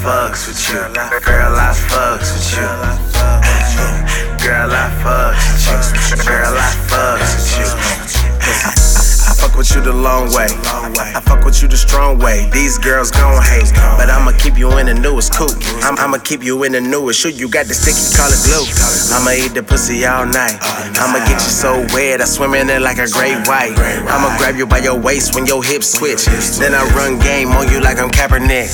fucks with you. Girl, I fucks with you. Girl, I fucks with you. Girl, I fucks with you. I fuck with you the long way. I fuck with you the strong way. These girls gon' hate, but I'ma keep you in the newest coupe. I'ma keep you in the newest shoe. You got the sticky, call it glue. I'ma eat the pussy all night. I'ma get you so wet, I swim in it like a great white. I'ma grab you by your waist when your hips switch. Then I run game on you like I'm Kaepernick.